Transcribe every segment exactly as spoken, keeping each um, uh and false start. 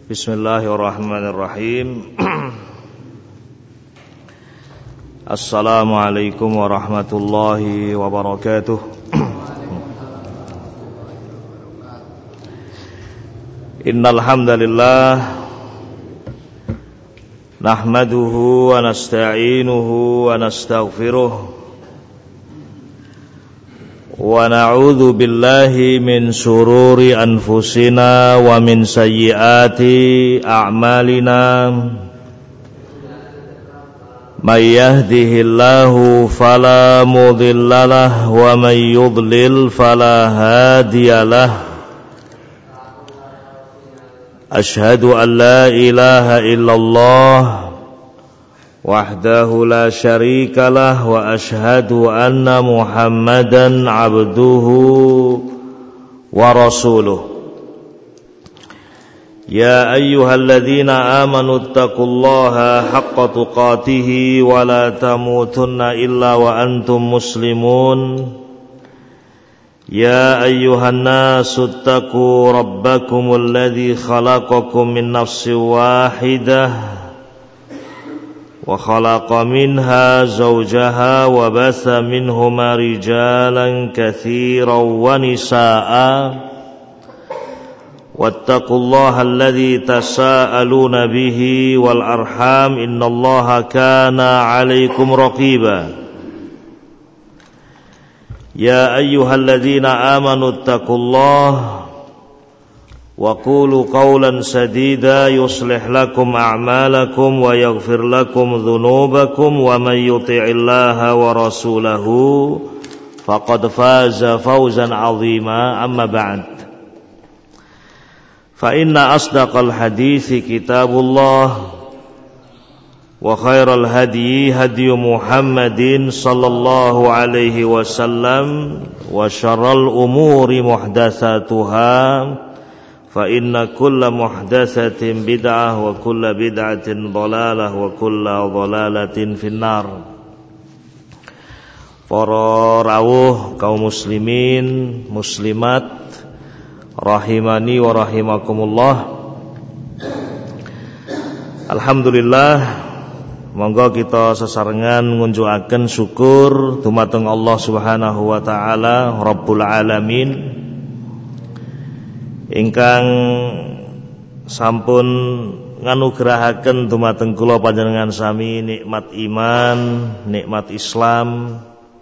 Bismillahirrahmanirrahim. Assalamualaikum warahmatullahi wabarakatuh. Innal hamdalillah nahmaduhu wa nasta'inuhu wa nastaghfiruh wa na'udzu billahi min syururi anfusina wa min sayyiati a'malina may yahdihillahu fala mudhillalah wa may yudlil fala hadiyalah. Ashhadu an la ilaha illallah wahdahu la syarikalah wa ashhadu anna Muhammadan abduhu wa rasuluh. Ya ayyuhalladzina amanu taqullaha haqqa tuqatih wa la tamutunna illa wa antum muslimun. Ya ayyuhan nasu attaqu rabbakumul ladzi khalaqakum min nafsin wahidah wa khalaqa minha zawjaha wa batha minhuma rijalan katsiran wa nisaa'a wattaqullaha alladzi tasaaluna bihi wal arham innallaha kana 'alaikum raqiba. Ya ayyuhalladzina amanu taqullaha wa qulu qawlan sadida yuslih lakum a'malakum wa yaghfir lakum dhunubakum wa may yuti'illaha wa rasulahu faqad faza fawzan 'azima. Amma ba'd, fa inna asdaqal hadithi kitabullah wa khairal hadyi hadyu Muhammadin sallallahu alaihi wasallam wa syarral umuri muhdatsatuha fa inna kulla muhdatsatin bid'ah wa kulla bid'atin dhalalah wa kulla dhalalatin finnar. Para rawuh kaum muslimin muslimat rahimani wa rahimakumullah. Alhamdulillah, monggo kita sesarengan ngunjukaken syukur dumateng Allah Subhanahu wa taala Rabbul Alamin ingkang sampun nganugrahaken dumateng kula panjenengan sami nikmat iman, nikmat Islam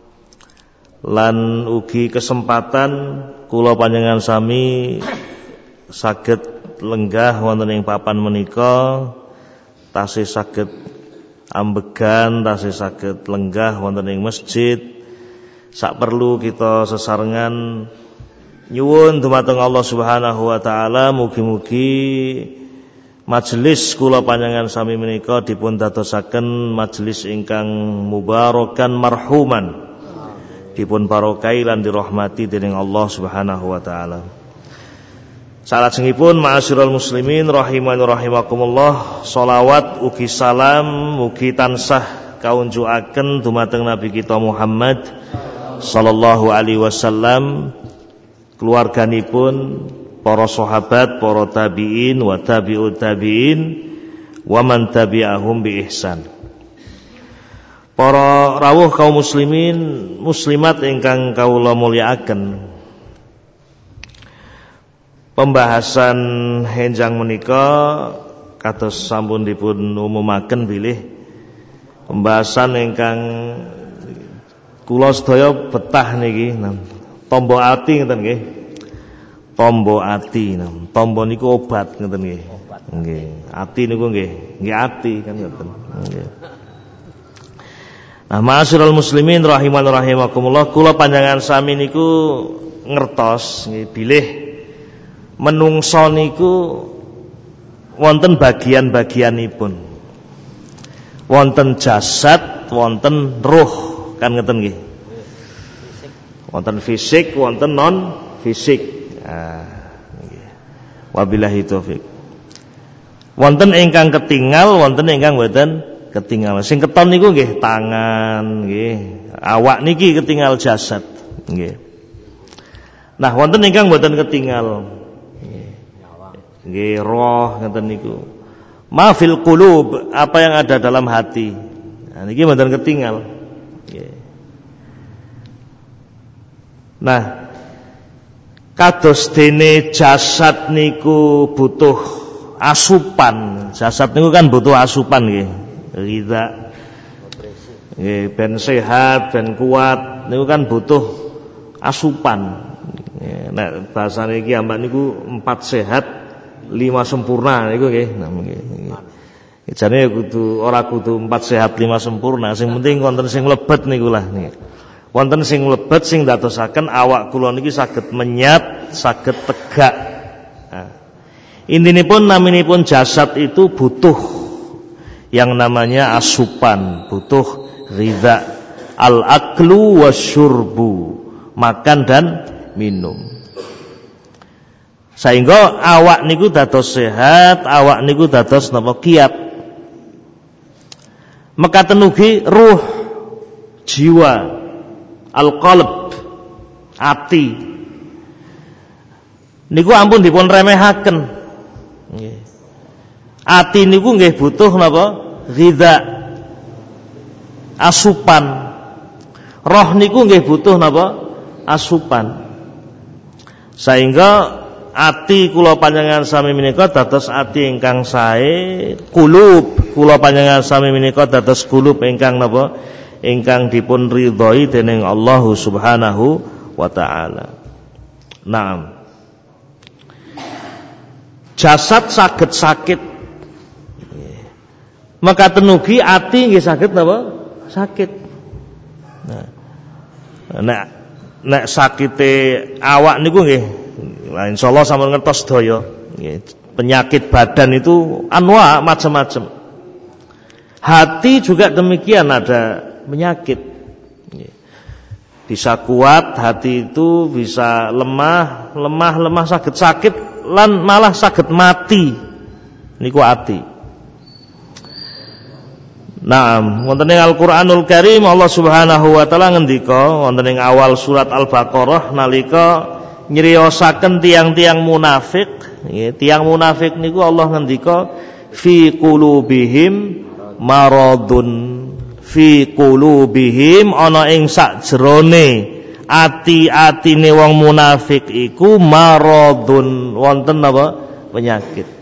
lan ugi kesempatan kula panjenengan sami saged lenggah wonten ing papan menika, tasih saged ambegan, tasih saged lenggah wonten ing masjid. Sak perlu kita sesarengan nyuwun dumateng Allah Subhanahu wa taala mugi-mugi majelis kula panjenengan sami menika dipun dadosaken majelis ingkang mubarakan marhuman, dipun barokai lan dirahmati dening Allah Subhanahu wa taala. Salajengipun ma'asyiral muslimin rahimani rahimakumullah, sholawat ugi salam mugi tansah kaunjukaken dumateng Nabi kita Muhammad sallallahu alaihi wasallam, keluarganipun, para sahabat, para tabi'in wa tabi'ut tabi'in wa man tabi'ahum bi ihsan. Para rawuh kaum muslimin muslimat ingkang kawula mulyakaken, pembahasan henjang menika kados sampun dipun umumaken bilih pembahasan ingkang kula sedaya betah niki, tombo ati ngeten nggih. Tombo ati, tombo niku obat ngeten nggih. Nggih, ati niku nggih, nggih ati kan ngoten. Nggih. Nah, ma'asyiral muslimin rahiman rahimakumullah, kula panjenengan sami niku ngertos nggih bilih menungso niku wonten bagian-bagianipun. Wonten jasad, wonten ruh, kan ngeten nggih. Wonten fisik, wonten non fisik. Nah, nggih. Wabillahi taufik. Wonten ingkang ketinggal, wonten ingkang boten ketinggal. Sing keton niku nggih tangan, nggih. Awak niki ketinggal jasad, nggih. Nah, wonten ingkang boten ketinggal. nggih roh ngeten niku. Ma fil qulub, apa yang ada dalam hati. Nah niki mboten ketinggal. Nggih. Nah, kados dene jasad niku butuh asupan. Jasad niku kan butuh asupan nggih. Ridha. Nggih, ben sehat, ben kuat niku kan butuh asupan. Nek bahasane iki ambak niku empat sehat, lima sempurna niku nggih. Nah nggih. Jane kudu ora kudu empat sehat lima sempurna, sing penting wonten sing mlebet niku lah nggih. Wonten sing mlebet sing dadosaken awak kula niki saged menyat, saged tegak. Nah, intinipun naminipun jasad itu butuh yang namanya asupan, butuh ridha, al-aklu wasyurbu, makan dan minum. Sehingga awak niku dados sehat, awak niku dados napa kiat. Mekaten ugi ruh, jiwa, al-qalb, ati. Niku ampun dipun remehaken. Nggih. Ati niku nggih butuh napa? Ghidha, asupan. Roh niku nggih butuh napa? Asupan. Sehingga ati kula panjenengan sami menika dados ati ingkang sae, kulub kula panjenengan sami menika dados kulub ingkang napa? Ingkang dipun ridhoi dening Allah Subhanahu wa taala. Naam. Jasad saged sakit. Maka tenugi ati nggih saged napa? Sakit. Nah. Nek nek sakite awak niku nggih, nah insyaallah sampun ngertos daya. Nggih, penyakit badan itu anwa macam-macam. Hati juga demikian, ada penyakit. Bisa kuat hati itu, bisa lemah, lemah lemah saged sakit lan malah saged mati. Niku ati. Naam, wonten ing Al-Qur'anul Karim Allah Subhanahu wa taala ngendika wonten ing awal surat Al-Baqarah nalika nyriyosaken tiang-tiang munafik, nggih, tiang munafik niku Allah ngendika fi qulubihim maradun, fi qulubihim ana ing sakjerone ati-atine wong munafik iku maradun, wonten napa? Penyakit.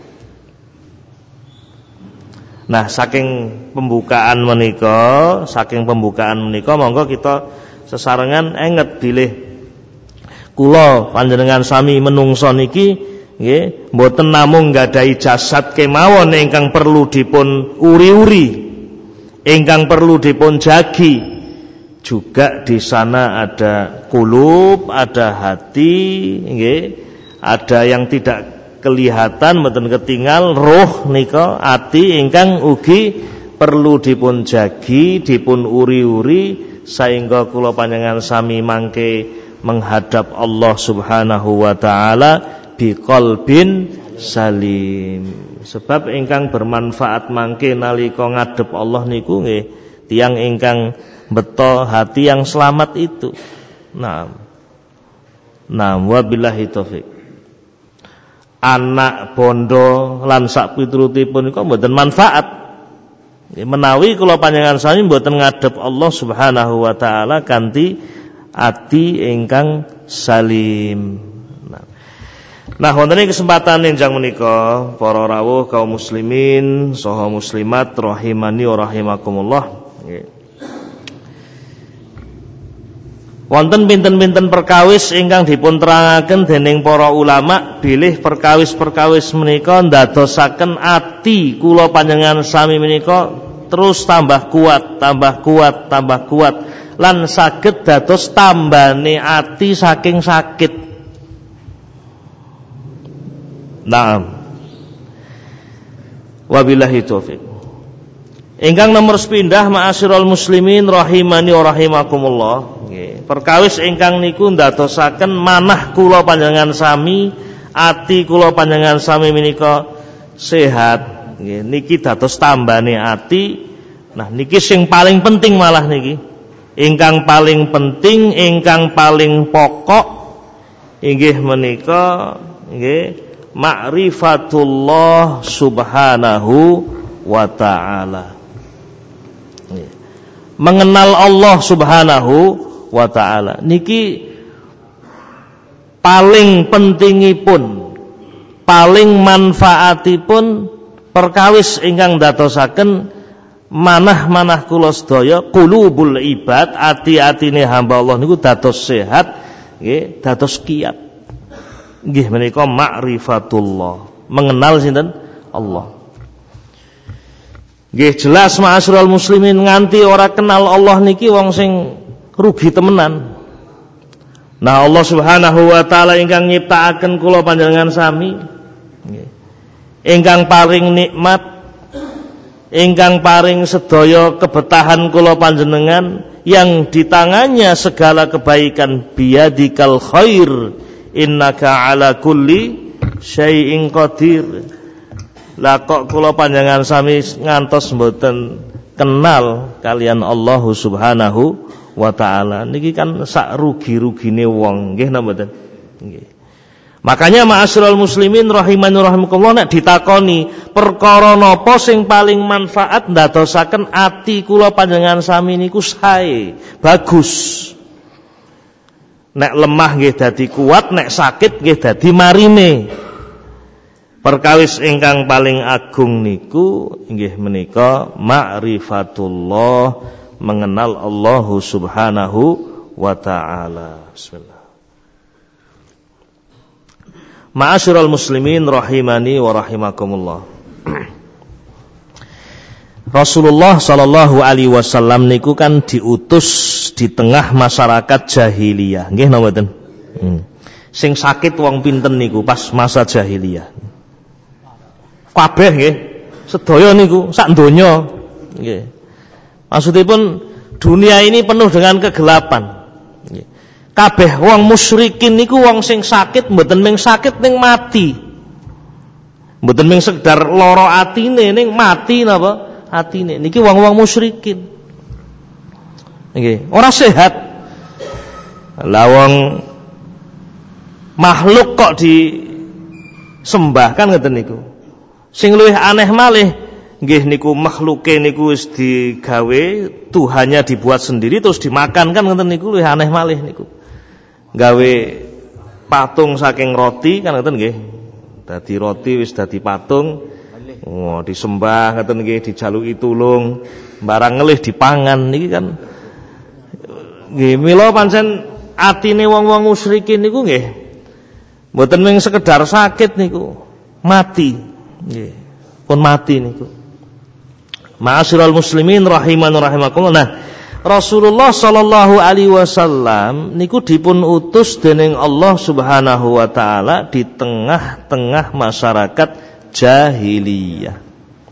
Nah, saking pembukaan menika, saking pembukaan menika monggo kita sesarengan enget bilih kula panjenengan sami menungso niki nggih mboten namung nggadahi jasad kemawon ingkang perlu dipun uri-uri, ingkang perlu dipun jagi. Juga di sana ada kulub, ada hati, nggih, ada yang tidak kelihatan mboten ketinggal roh nika ati ingkang ugi perlu dipun jagi, dipun uri-uri sehingga kula panjenengan sami mangke menghadap Allah Subhanahu wa taala biqalbin salim. Sebab ingkang bermanfaat mangke nalika ngadhep Allah niku nggih tiyang ingkang beto hati yang selamat itu. Nah. Nah, wabillahi taufik. Anak bondo lan sak piturutipun niku mboten manfaat. Menawi kula panjenengan sami mboten ngadhep Allah Subhanahu wa taala kanthi ati ingkang salim. Nah, nah wonten ing kesempatan enjang menika para rawuh kaum muslimin saha muslimat rahimani wa rahimakumullah. Nggih. Wonten pinten-pinten perkawis ingkang dipun terangaken dening para ulama bilih perkawis-perkawis menika ndadosaken ati kula panjenengan sami menika terus tambah kuat, tambah kuat, tambah kuat lan saged dados tambane ati saking sakit. Naam. Wabillahi taufik. Ingkang nomor sepindah ma'asyiral muslimin rahimani wa rahimakumullah. Nggih, perkawis ingkang niku ndadosaken manah kula panjenengan sami, ati kula panjenengan sami menika sehat. Nggih, niki dados tambane ati. Nah, niki sing paling penting malah niki. Ingkang paling penting, ingkang paling pokok inggih menika nggih ma'rifatullah subhanahu wa ta'ala. Mengenal Allah subhanahu wa ta'ala niki paling pentingipun, paling manfaatipun perkawis ingkang dadosaken manah-manah kula sedaya qulubul ibad, ati-atine hamba Allah niku dados sehat nggih, dados kiyat. Nggih menika ma'rifatullah, mengenal sinten Allah. Nggih jelas ma'asyiral muslimin, nganti ora kenal Allah niki wong sing rugi temenan. Nah Allah subhanahu wa ta'ala ingkang nyiptakaken kula panjenengan sami, nggih, ingkang paring nikmat, ingkang paring sedaya kebetahan kula panjenengan, yang di tangannya segala kebaikan, biyadikal khair innaka ala kulli syai'in qadir. Lah kok kula panjenengan sami ngantos mboten kenal kalian Allah subhanahu wa ta'ala niki kan sak rugi-rugine wong, nggih napa mboten? Nggih. Makanya ma'asyiral muslimin rahimani rahimakumullah, nek ditakoni perkara napa sing paling manfaat ndadosaken ati kula panjenengan sami niku sae, bagus. Nek lemah nggih dadi kuat, nek sakit nggih dadi marine. Perkawis ingkang paling agung niku inggih menika ma'rifatullah, mengenal Allah subhanahu wa ta'ala. Bismillah. Ma'asyiral muslimin rahimani wa rahimakumullah. Rasulullah sallallahu alaihi wasallam niku kan diutus di tengah masyarakat jahiliyah, nggih napa mboten? Hmm. Sing sakit wong pinten niku pas masa jahiliyah. Kabeh nggih, sedaya niku sak donya nggih. Maksudipun dunia ini penuh dengan kegelapan. Nggih. Kabeh wong musyrikin niku wong sing sakit mboten mung sakit ning mati. Mboten mung sekedar lara atine ning mati napa? Atine. Niki wong-wong musyrikin. Nggih, ora sehat. Lah wong makhluk kok disembah kan ngoten niku. Sing luwih aneh malih nggih niku makhluke niku wis digawe, Tuhannya dibuat sendiri terus dimakan kan ngoten niku luwih aneh malih niku. Gawe patung saking roti kan ngoten nggih. Dadi roti wis dadi patung. Oh, disembah ngoten nggih, dijaluki tulung, barang ngelih dipangan niki kan. Nggih, mila pancen atine wong-wong musyrikin niku nggih mboten mung sekedar sakit niku, mati. Nggih, pun mati niku. Ma'asyiral muslimin rahiman rahimakumullah. Nah, Rasulullah sallallahu alaihi wasallam niku dipun utus dening Allah Subhanahu wa taala di tengah-tengah masyarakat jahiliyah.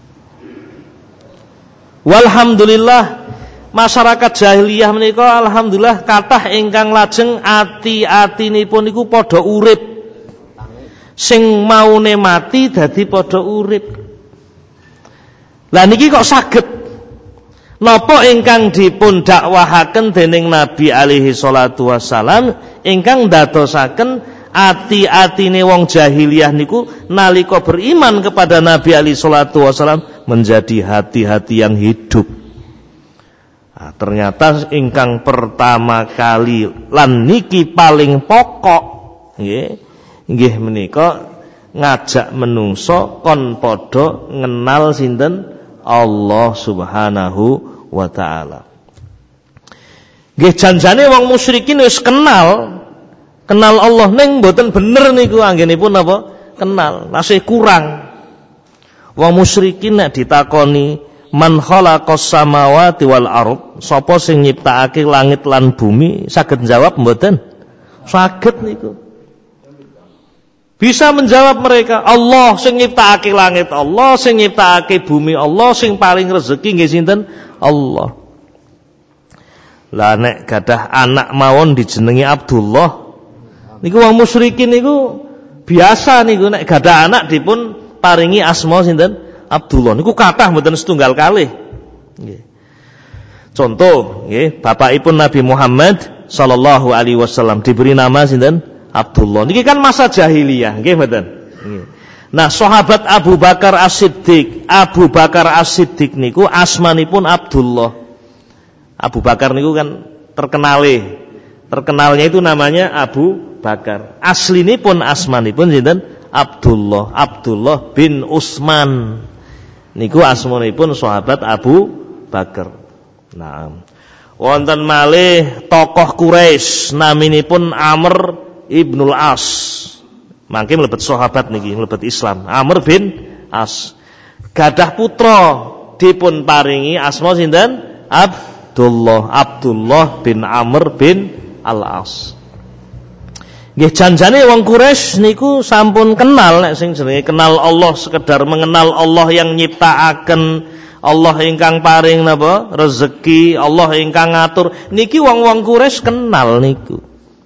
Walhamdulillah masyarakat jahiliyah menika alhamdulillah kathah ingkang lajeng ati-atinipun niku padha urip. Sing maune mati dadi padha urip. Lah niki kok saged? Napa ingkang dipun dakwahaken dening Nabi alaihi salatu wassalam ingkang ndadosaken ati-atine wong jahiliyah niku nalika beriman kepada Nabi alaihi salatu wassalam menjadi hati-hati yang hidup. Nah, ternyata ingkang pertama kali lan niki paling pokok nggih nggih menika ngajak menungso kon padha ngenal sinten Allah Subhanahu wa taala. Nggih janjane wong musyrikin wis kenal kenal Allah ning mboten bener niku anggenipun apa? Kenal, masih kurang. Wong musyrikin nek ditakoni man khalaqas samawati wal ardh, sapa sing nyiptakake langit lan bumi, saged jawab mboten? Saged niku. Bisa menjawab mereka, Allah sing nyiptakake langit, Allah sing nyiptakake bumi, Allah sing paling rezeki nggih sinten? Allah. Lah nek gadah anak mawon dijenengi Abdullah, niku wong musyrikin niku biasa niku nek gadah anak dipun paringi asma sinten? Abdullah. Niku kathah mboten setunggal kalih. Nggih. Contoh, nggih, bapakipun Nabi Muhammad sallallahu alaihi wasallam diberi nama sinten? Abdullah. Niki kan masa jahiliyah, nggih mboten? Nah, sahabat Abu Bakar As-Siddiq, Abu Bakar As-Siddiq niku asmanipun Abdullah. Abu Bakar niku kan terkenale. Terkenalnya itu namanya Abu Bakar. Aslinipun asmanipun sinten? Abdullah. Abdullah bin Utsman. Niku asmanipun sahabat Abu Bakar. Nah, wonten malih tokoh Quraisy naminipun Amr ibnul As. Mangke mlebet sahabat niki, mlebet Islam. Amr bin As. Gadah putra dipun paringi asma sinten? Abdullah. Abdullah bin Amr bin Al-As. Nggih janjane wong Quraisy niku sampun kenal nek sing jenenge kenal Allah, sekedar mengenal Allah yang nyiptakaken, Allah ingkang paring napa rezeki, Allah ingkang ngatur. Niki wong-wong Quraisy kenal niku.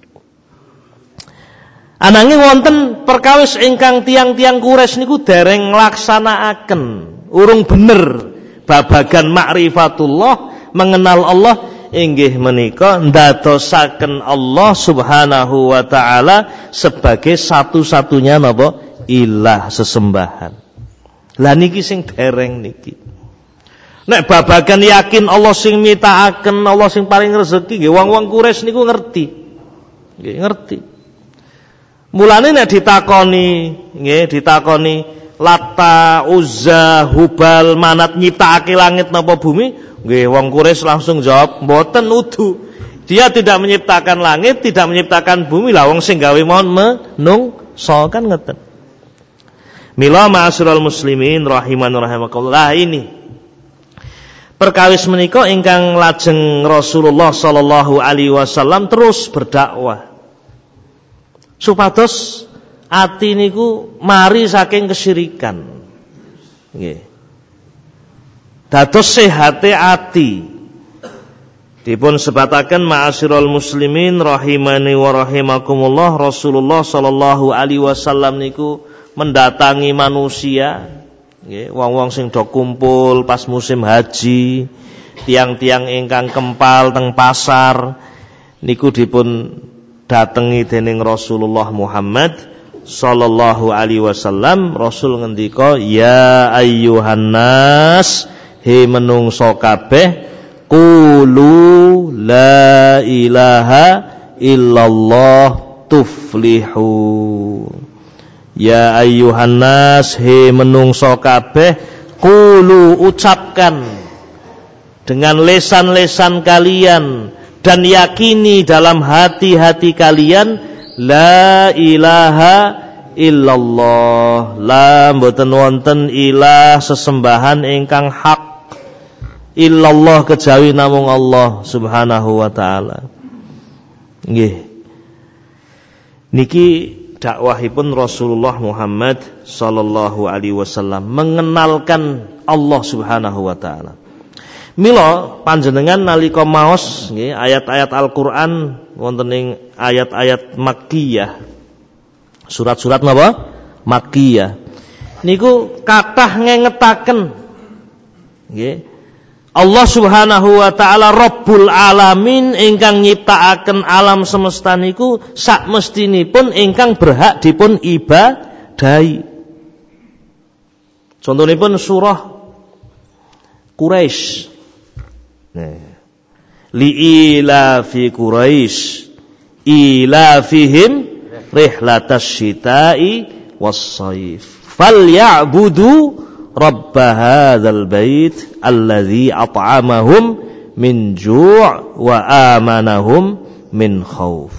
Ananging wonten perkawis ingkang tiang-tiang Quraisy niku dereng nglaksanakaken, urung bener babagan ma'rifatullah, mengenal Allah inggih menika ndadosaken Allah Subhanahu wa taala sebagai satu-satunya napa ilah sesembahan. Lah niki sing dereng niki. Nek babagan yakin Allah sing mitakaken, Allah sing paling rezeki nggih wong-wong Quraisy niku ngerti. Nggih ngerti. Mulane nek ditakoni, nggih ditakoni Lata, Uzza, Hubal, Manat nyiptakake langit napa bumi, nggih wong Quraisy langsung jawab, mboten udu. Dia tidak menciptakan langit, tidak menciptakan bumi, lah wong sing gawe mawon menungso kan ngeten. Mila ma'asyiral muslimin rahiman rahimakumullah, ini perkawis menika ingkang lajeng Rasulullah sallallahu alaihi wasallam terus berdakwah. Supados ati niku mari saking kesyirikan. Nggih. Dados sehate ati. Dipun sebataken ma'asyiral muslimin rahimani wa rahimakumullah, Rasulullah sallallahu alaihi wasallam niku mendatangi manusia, nggih, wong-wong sing do kumpul pas musim haji, tiang-tiang ingkang kempal teng pasar niku dipun datengi dening Rasulullah Muhammad sallallahu alaihi wasallam. Rasul ngendika, ya ayyuhan nas, he menungso kabeh, qulu la ilaha illallah tuflihu. Ya ayyuhan nas, he menungso kabeh, qulu ucapkan dengan lesan-lesan kalian dan yakini dalam hati-hati kalian, la ilaha illallah, la mboten wonten ilah sesembahan ingkang hak illallah kejawi namung Allah Subhanahu wa taala. Nggih. Niki dakwahipun Rasulullah Muhammad sallallahu alaihi wasallam mengenalkan Allah Subhanahu wa taala. Mila panjenengan nalika maos nggih ayat-ayat Al-Qur'an wonten ing ayat-ayat Makkiyah. Surat-surat napa? Makkiyah. Niku kathah ngengetaken nggih Allah Subhanahu wa taala Rabbul Alamin ingkang nyiptakaken alam semesta niku sak mestinipun ingkang berhak dipun ibadahi. Contonipun surah Quraisy. Nah, li'ila fi Quraisy ila fihim rihlatas syita'i was-shaif falyabudu rabb hadzal bait alladzi at'amahum min ju' wa amanahum min khauf.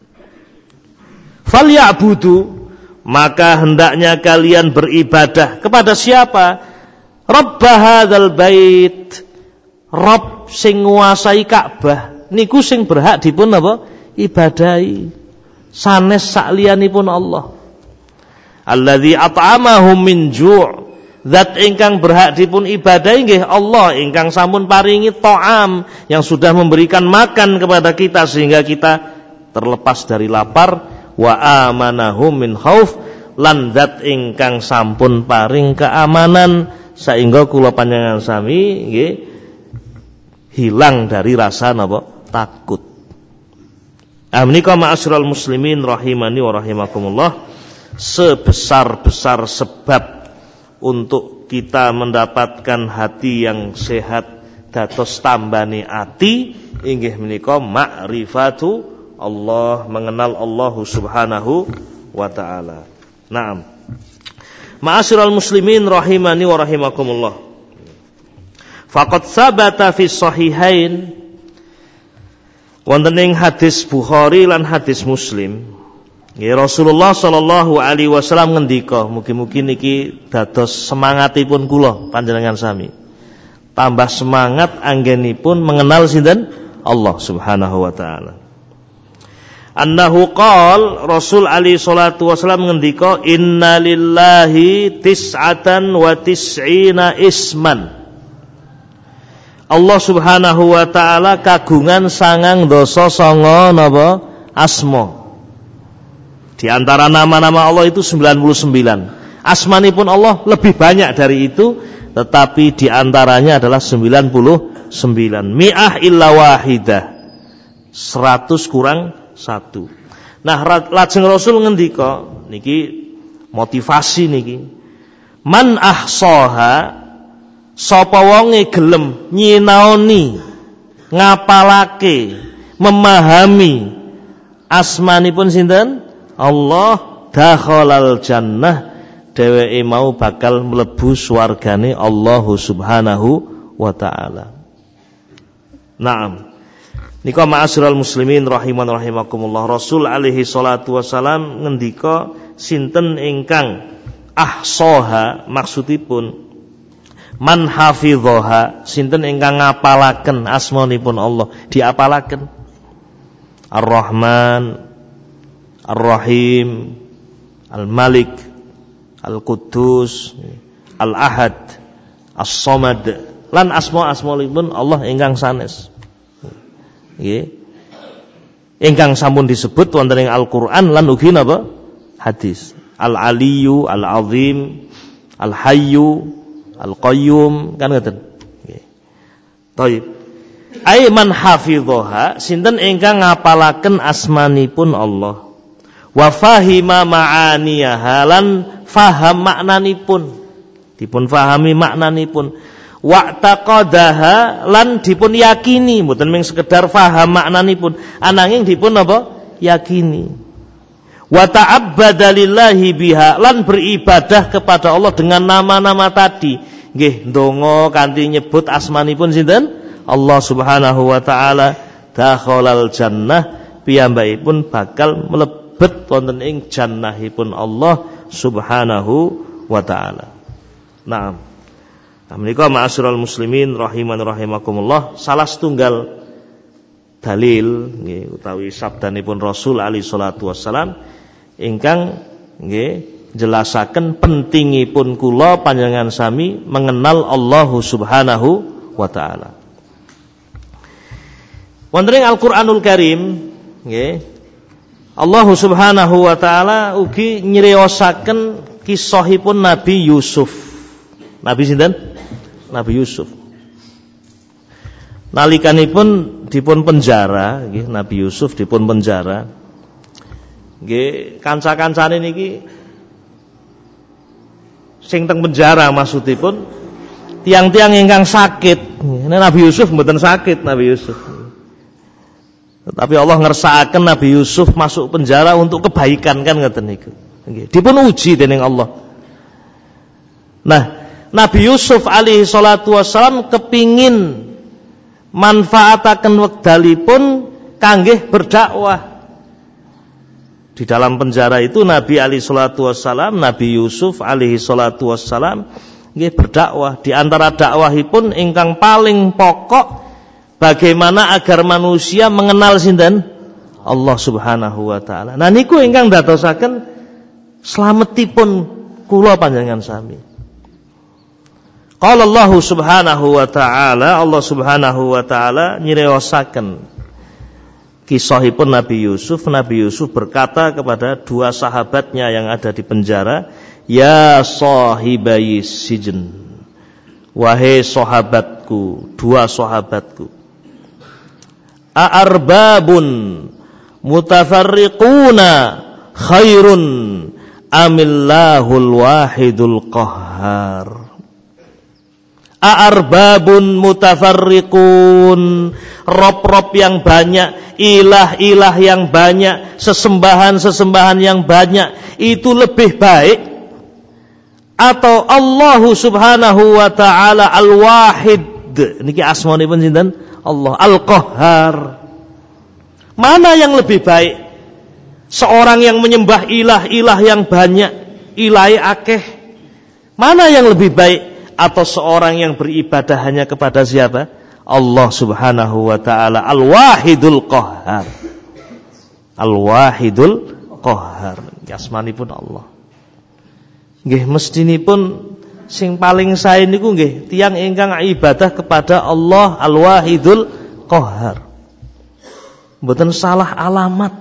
Falyabudu, maka hendaknya kalian beribadah kepada siapa? Rabb hadzal bait, Rabb sing nguasai Ka'bah niku sing berhak dipun apa? Ibadahi. Sanes sakliyanipun Allah. Alladzi at'amahum min ju', zat ingkang berhak dipun ibadahi nggih Allah ingkang sampun paringi ta'am, yang sudah memberikan makan kepada kita sehingga kita terlepas dari lapar, wa amanahum min khauf, lan zat ingkang sampun paring keamanan sehingga kula panjenengan sami nggih hilang dari rasa napa takut. Amnika ma'asyiral muslimin rahimani wa rahimakumullah. sebesar-besar sebab untuk kita mendapatkan hati yang sehat dados tambani ati inggih menika ma'rifatu Allah, mengenal Allah Subhanahu wa taala. Naam. Ma'asyiral muslimin rahimani wa rahimakumullah. Faqad sabata fi sahihain wonten ing hadis Bukhari lan hadis Muslim, ya Rasulullah sallallahu alaihi wasallam ngendika, mugi-mugi niki dados semangatipun kula panjenengan sami. Tambah semangat anggenipun mengenal sinten Allah Subhanahu wa taala. Annahu qol, Rasul alaihi salatu wasallam ngendika, inna lillahi tis'atan wa tis'ina isman. Allah Subhanahu wa taala kagungan sangang dasa sanga napa asma. Di antara nama-nama Allah itu sembilan puluh sembilan. Asmanipun Allah lebih banyak dari itu, tetapi di antaranya adalah sembilan puluh sembilan. Mi'ah illa wahidah. seratus kurang satu. Nah, lajeng Rasul ngendika niki motivasi niki. Man ahsaha, sapa wonge gelem nyinaoni, ngapalake, memahami asmanipun sinten? Allah, dakhalal jannah, dheweke mau bakal mlebu swargane Allah Subhanahu wa taala. Naam. Nika ma'asyiral muslimin rahiman rahimakumullah, Rasul alaihi salatu wasalam ngendika sinten ingkang ahsaha, maksudipun man hafidhaha, sinten ingkang ngapalaken asmanipun Allah, diapalaken. Ar-Rahman, Ar-Rahim, Al-Malik, Al-Quddus, Al-Ahad, As-Samad, lan asma-asmanipun Allah ingkang sanes. Nggih. Ingkang sampun disebut wonten ing Al-Qur'an lan ugi napa? Hadis. Al-Aliyyu, Al-Azim, Al-Hayyu, Al-Qayyum, kan ngoten. Nggih. Thayyib. Ai man hafidhaha, sinten ingkang ngapalaken asmanipun Allah. Wa fahima ma'aniyaha, lan faham maknanipun. Dipun fahami maknanipun. Wa'taqadaha, lan dipun yakini, mboten mung sekedar faham maknanipun, ananging dipun apa? Yakini. Wa ta'abbada lillahi biha, lan beribadah kepada Allah dengan nama-nama tadi. Nggih, ndonga kanthi nyebut asmanipun sinten? Allah Subhanahu wa taala, dakhalal jannah, piyambakipun bakal mlebet wonten ing jannahipun Allah Subhanahu wa taala. Naam. Nah, menika ma'asyiral muslimin rahiman rahimakumullah, salah setunggal dalil nggih utawi sabdanipun Rasul alaihi salatu wassalam ingkang nggih jelasaken pentingipun kula panjenengan sami mengenal Allah Subhanahu wa taala. Wonten ing Al-Qur'anul Karim nggih Allah Subhanahu wa taala ugi nyriyosaken kisahipun Nabi Yusuf. Nabi sinten? Nabi Yusuf. Nalikanipun dipun penjara, nggih, Nabi Yusuf dipun penjara. Nggih, kanca-kancane niki sing teng penjara maksudipun tiang-tiang ingkang sakit. Nabi Yusuf mboten sakit, Nabi Yusuf. Tetapi Allah ngersakaken Nabi Yusuf masuk penjara untuk kebaikan, kan ngoten niku. Nggih, dipun uji dening Allah. Nah, Nabi Yusuf alaihi salatu wassalam kepingin manfaataken wekdalipun kanggih berdakwah. Di dalam penjara itu Nabi alaihi salatu wassalam, Nabi Yusuf alaihi salatu wassalam nggih berdakwah. Di antara dakwahipun ingkang paling pokok bagaimana agar manusia mengenal sinten? Allah Subhanahu wa taala. Nah niku ingkang dadosaken slametipun kula panjenengan sami. Qala Allah Subhanahu wa taala, Allah Subhanahu wa taala nyriyosaken kisahipun Nabi Yusuf. Nabi Yusuf berkata kepada dua sahabatnya yang ada di penjara, "Ya sahibai sijin." Wahai sahabatku, dua sahabatku. A'arbabun mutafarriquna khairun amillahul wahidul qahhar. A'arbabun mutafarriqun, rob-rob yang banyak, ilah-ilah yang banyak, sesembahan-sesembahan yang banyak itu lebih baik atau Allah Subhanahu wa taala Al-Wahid, niki asmanipun sinten? Allah Al-Qahhar. Mana yang lebih baik? Seorang yang menyembah ilah-ilah yang banyak, ilahi akeh, mana yang lebih baik? Atau seorang yang beribadah hanya kepada siapa? Allah Subhanahu wa taala Al-Wahidul Qahhar. Al-Wahidul Qahhar. Asmanipun Allah. Nggih mestinipun sing paling sae niku nggih tiyang ingkang ibadah kepada Allah Al-Wahidul Qahhar. Mboten salah alamat.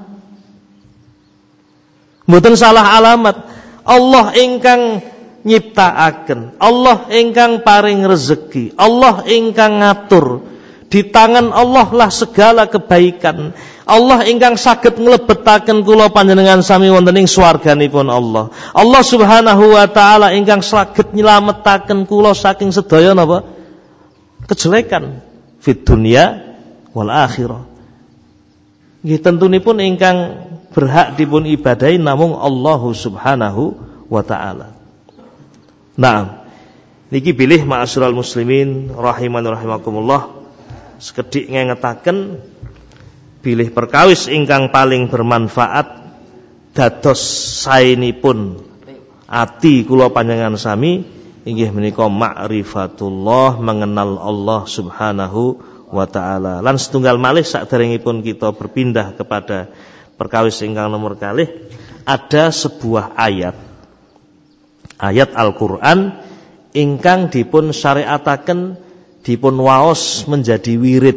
Mboten salah alamat. Allah ingkang nyiptaaken, Allah ingkang paring rezeki, Allah ingkang ngatur. Di tangan Allah lah segala kebaikan. Allah ingkang saged nglebetaken kula panjenengan sami wonten ing swarganipun Allah. Allah Subhanahu wa taala ingkang saged nyelametaken kula saking sedaya napa? Kejelekan fid dunya wal akhirah. Nggih tentunipun ingkang berhak dipun ibadahi namung Allah Subhanahu wa taala. Nah, niki bilih ma'asyiral muslimin rahiman rahimakumullah, sekedhik ngengetaken bilih perkawis ingkang paling bermanfaat dados saenipun ati kula panjenengan sami inggih menika ma'rifatullah, mengenal Allah Subhanahu wa taala. Lan setunggal malih saderengipun kita berpindah kepada perkawis ingkang nomor kalih, ada sebuah ayat ayat Al-Qur'an ingkang dipun syariataken, dipun waos menjadi wirid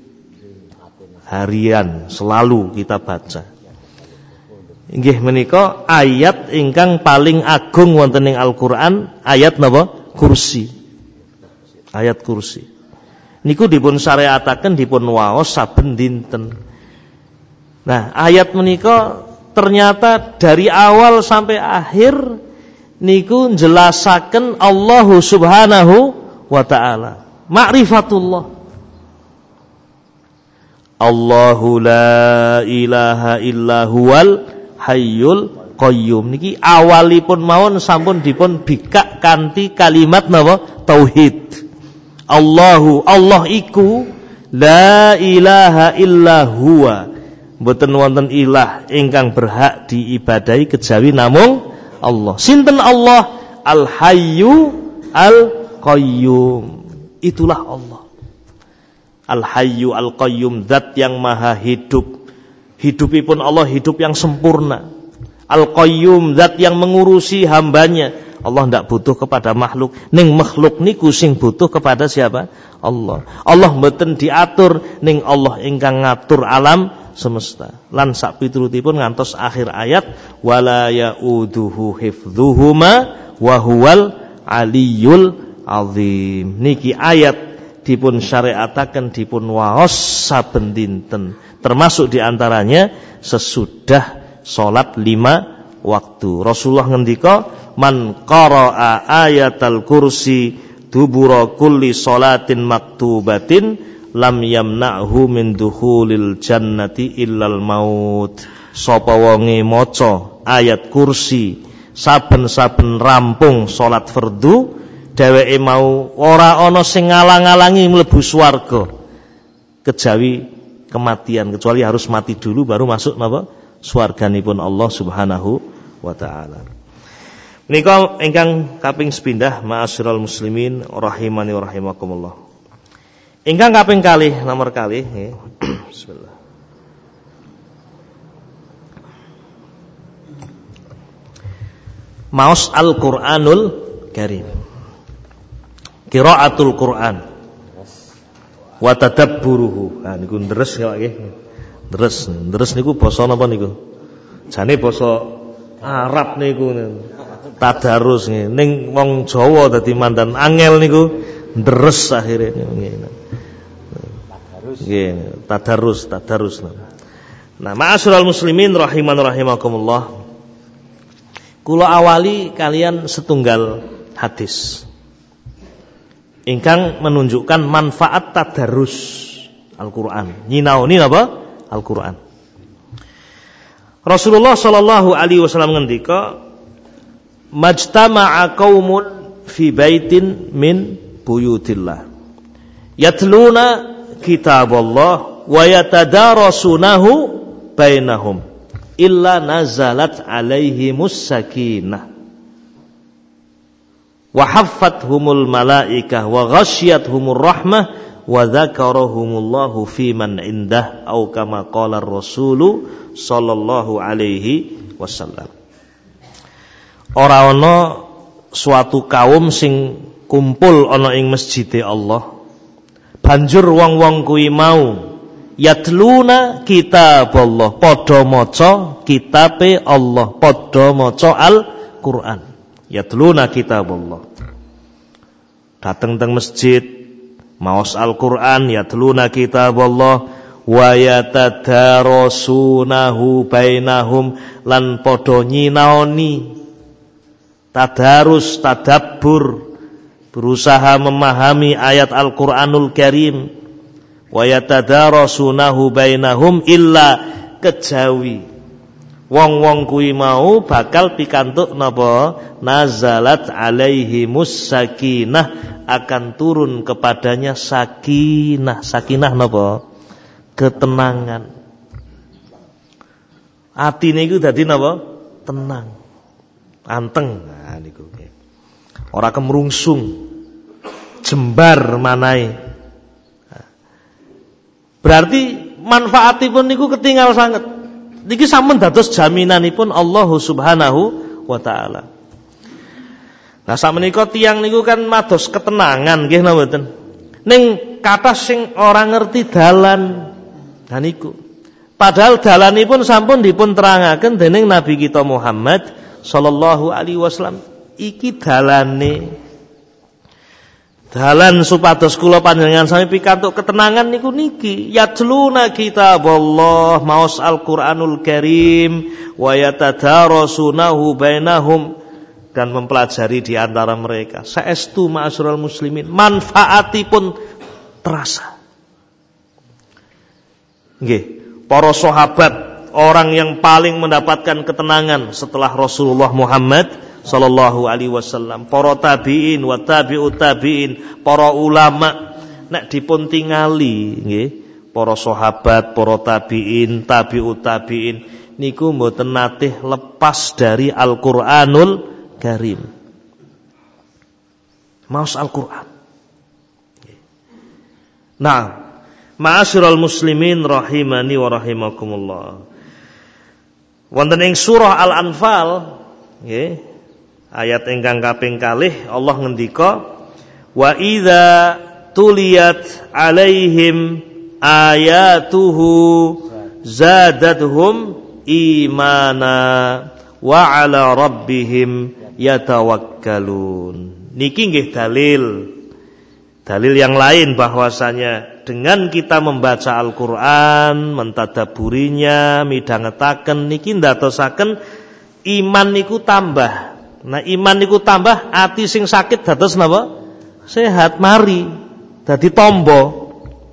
harian, selalu kita baca. Inggih menika ayat ingkang paling agung wonten ing Al-Qur'an, ayat napa? Kursi. Ayat kursi. Niku dipun syariataken, dipun waos saben dinten. Nah, ayat menika ternyata dari awal sampai akhir niku njelasaken Allah Subhanahu wa taala. Ma'rifatullah. Allahu la ilaha illa huwal hayyul qayyum. Niki awalipun mawon sampun dipun bikak kanthi kalimat napa? Tauhid. Allahu, Allah iku la ilaha illa huwa. Mboten wonten ilah ingkang berhak diibadahi kejawi namung Allah. Sinten Allah? Al-Hayyu Al-Qayyum. Itulah Allah. Al-Hayyu Al-Qayyum, zat yang maha hidup. Hidupipun Allah hidup yang sempurna. Al-Qayyum, zat yang mengurusi hambanya. Allah tidak butuh kepada makhluk. Ning makhluk niku sing butuh kepada siapa? Allah. Allah mboten diatur, ning Allah ingkang ngatur alam semesta. Lan sak piturutipun ngantos akhir ayat, wala yauduhu hifdzuhuma wa huwal aliyul azim. Niki ayat dipun syariataken, dipun waos saben dinten, termasuk diantaranya sesudah salat lima waktu. Rasulullah ngendika, man qara'a ayatal kursi dubura kulli salatin maktubatin lam yamna'hu min dukhulil jannati illal maut. Sapa wonge maca ayat kursi saben-saben rampung salat fardu, dheweke mau ora ana sing ngalang-alangi mlebu swarga kejawi kematian, kecuali harus mati dulu baru masuk napa? Swarganipun Allah Subhanahu wa taala. Menika ingkang kaping sepindah ma'asyiral muslimin rahimani wa rahimakumullah. Ingkang kaping kalih nomor kalih nggih. Bismillah. Maos Al-Qur'anul Karim. Qiraatul Qur'an wa tadabburuhu. Nah niku ndres kok nggih. Ndres, ndres niku basa napa niku? Jane basa Arab niku. Tadarus nggih. Ning wong Jawa dadi mandan angel niku ndres akhire nggih. Nggih, tadarus, tadarus. Nah, ma'asyiral muslimin rahiman rahimakumullah. kula awali kalian setunggal hadis ingkang menunjukkan manfaat tadarus Al-Qur'an. Nyinaoni napa? Al-Qur'an. Rasulullah sallallahu alaihi wasallam ngendika, "Majtama'a qaumun fi baitin min buyutillah. Yatluna kitaballah wa yatadarasunahu bainahum illa nazalat alaihimus sakinah wa haffathumul malaikah wa ghasyiyatuhumur rahmah wa dzakarahumullahu fi man indah au kama qala ar-rasulu sallallahu alaihi wasallam." Ora ana suatu kaum sing kumpul ana ing masjide Allah, banjur wong-wong kuwi mau yatluna kitaballah, padha maca kitabe Allah, padha maca Al-Qur'an. Yatluna kitaballah, dateng teng masjid maos Al-Qur'an, yatluna kitaballah wa yatadarasunahu bainahum, lan padha nyinaoni, tadarus, tadabbur, berusaha memahami ayat Al-Qur'anul Karim. Wa yatadarasunahu bainahum illa kejawi wong-wong kuwi mau bakal pikantuk napa? Nazalat alaihimus sakinah, akan turun kepadanya sakinah. Sakinah napa? Ketenangan. Atine iku dadi napa? Tenang, anteng. Nah niku ora kemrungsung, jembar manahe. Berarti manfaatipun niku ketinggal sanget. Niki sampun dados jaminanipun Allah Subhanahu wa taala. Nah sakmenika tiyang niku kan mados ketenangan nggih napa mboten? Ning kathah sing ora ngerti dalan. Nah niku. Padahal dalanipun sampun dipun terangaken dening Nabi kita Muhammad sallallahu alaihi wasallam. Iki dalane, dalan supados kula panjenengan sami pikantuk ketenangan niku niki. Yatluna kitaballah, maos Al-Qur'anul Karim, wa yatadarasunahu bainahum, dan mempelajari di antara mereka. Saestu ma'asyiral muslimin, manfaatipun terasa. Nggih, para sahabat, orang yang paling mendapatkan ketenangan setelah Rasulullah Muhammad sallallahu alaihi wasallam, para tabi'in wa tabi'ut tabi'in, para ulama nek dipun tingali nggih, para sahabat, para tabi'in, tabi'ut tabi'in niku mboten natih lepas dari Al-Qur'anul Karim. Maos Al-Qur'an. Nah, ma'asyiral muslimin rahimani wa rahimakumullah. Wonten ing surah Al-Anfal nggih, ayat ingkang kaping kalih Allah ngendika, wa idza tuliyat alaihim ayatuhu zadatuhum imana wa ala rabbihim yatawakkalun. Niki nggih dalil. Dalil yang lain bahwasanya dengan kita membaca Al-Qur'an, mentadaburinya, midhangetaken niki ndadosaken iman niku tambah. Nah iman niku tambah, ati sing sakit dados napa? Sehat, mari dadi tombo.